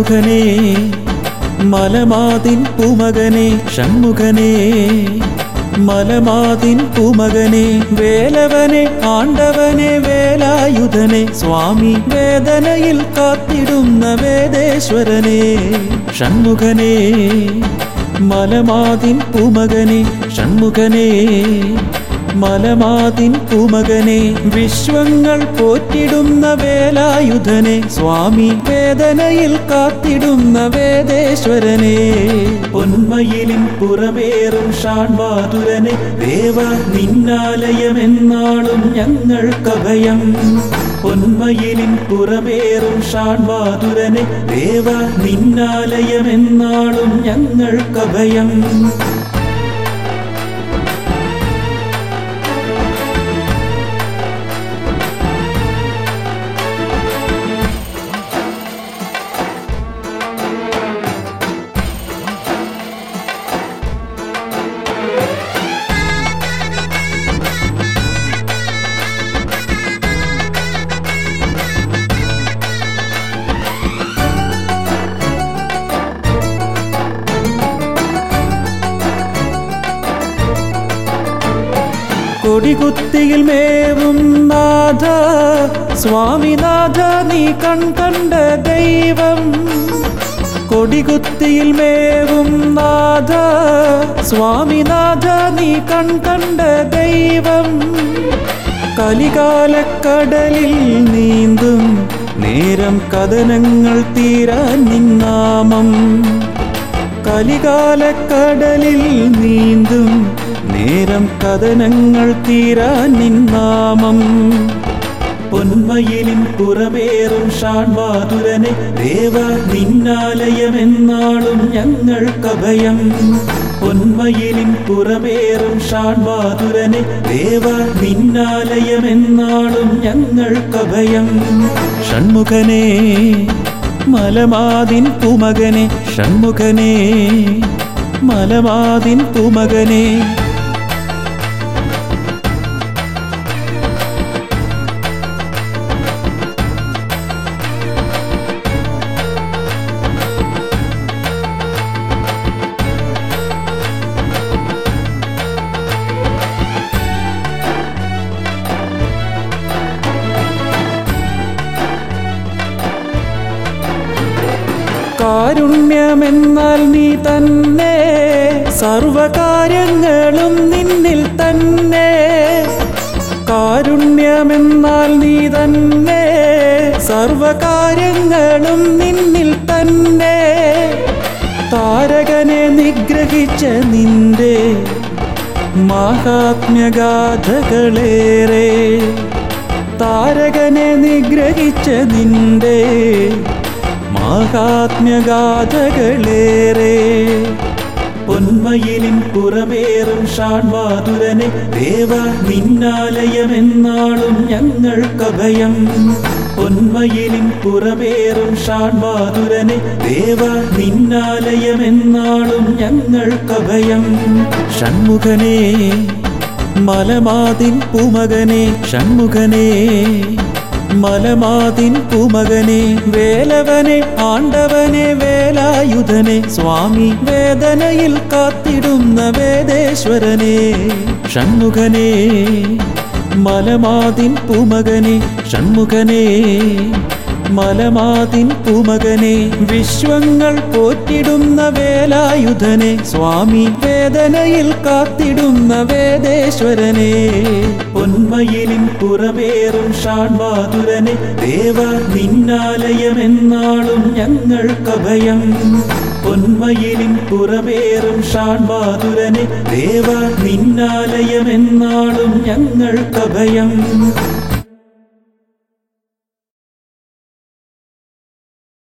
ഷൺമുഖനേ മലമാതിൻ പൂമകനേ ഷൺമുഖനേ മലമാതിൻ പൂമകനേ വേലവനെ ആണ്ടവനെ വേലായുധനെ സ്വാമി വേദനയിൽ കാത്തിടുന്ന വേദേശ്വരനെ ഷൺമുഖനേ മലമാതിൻ പൂമകനേ ഷൺമുഖനേ മലമാതിൻ പൂമകനെ വിശ്വങ്ങൾ പോറ്റിടുന്ന വേലായുധനെ സ്വാമി വേദനയിൽ കാത്തിടുന്ന വേദേശ്വരനെ പൊന്മയിലിൻ പുറമേറും ഷാൺബാതുരനെ ദേവ നിന്നാലയമെന്നാളും ഞങ്ങൾക്കഭയം പൊന്മയിലിൻ പുറമേറും ഷാൺബാതുരനെ ദേവ നിന്നാലയമെന്നാളും ഞങ്ങൾക്കഭയം കൊടികുത്തിയിൽ മേവും നാഥ സ്വാമിനാഥ നീ കണ്ട ദൈവം കൊടികുത്തിയിൽ മേവും നാഥ സ്വാമിനാഥ നീ കണ്ട ദൈവം കലികാലക്കടലിൽ നീന്തും നേരം കഥനങ്ങൾ തീരാൻ നിന്നാമം കലികാലക്കടലിൽ നീന്തും നേരം കഥനങ്ങൾ തീരാൻ നിന്നാമം പൊന്മയിലിൻ പുറമേറും ഷാൺബാതുരനെ ദേവ നിന്നാലയമെന്നാളും ഞങ്ങൾക്കഭയം പൊന്മയിലിൻ പുറമേറും ഷാൺബാതുരനെ ദേവ നിന്നാലയമെന്നാളും ഞങ്ങൾക്കഭയം ഷൺമുഖനേ മലമാതിൻ പൂമകനെ ഷൺമുഖനേ മലമാതിൻ പൂമകനെ കാരുണ്യമെന്നാൽ നീ തന്നെ സർവകാര്യങ്ങളും നിന്നിൽ തന്നെ കാരുണ്യമെന്നാൽ നീ തന്നെ സർവകാര്യങ്ങളും നിന്നിൽ തന്നെ താരകനെ നിഗ്രഹിച്ച നിന്റെ മാഹാത്മ്യഗാഥകളേറെ താരകനെ നിഗ്രഹിച്ച നിന്റെ മാഹാത്മ്യഗാഥകളേറെ പൊന്മയിലിൻ പുറമേറും ഷാൺബാതുരനെ ദേവ നിന്നാലയമെന്നാളും ഞങ്ങൾക്കഭയം പൊന്മയിലിൻ പുറമേറും ഷാൺബാതുരനെ ദേവ നിന്നാലയമെന്നാളും ഞങ്ങൾക്കഭയം ഷൺമുഖനേ മലമാതിൻ പൂമകനെ ഷൺമുഖനേ മലമാതിൻ പൂമകനെ വേലവനെ ആണ്ടവനെ വേലായുധനെ സ്വാമി വേദനയിൽ കാത്തിടുന്ന വേദേശ്വരനെ ഷൺമുഖനേ മലമാതിൻ പൂമകനെ ഷൺമുഖനേ മലമാതിൻ പൂമകനെ വിശ്വങ്ങൾ പോറ്റിടുന്ന വേലായുധനെ സ്വാമി വേദനയിൽ കാത്തിടുന്ന വേദേശ്വരനെ പൊന്മയിലിൻ പുറമേറും ഷാൺബാതുരനെ ദേവ നിന്നാലയമെന്നാളും ഞങ്ങൾക്കഭയം പൊന്മയിലിൻ പുറമേറും ഷാൺബാതുരനെ ദേവ നിന്നാലയമെന്നാളും ഞങ്ങൾക്കഭയം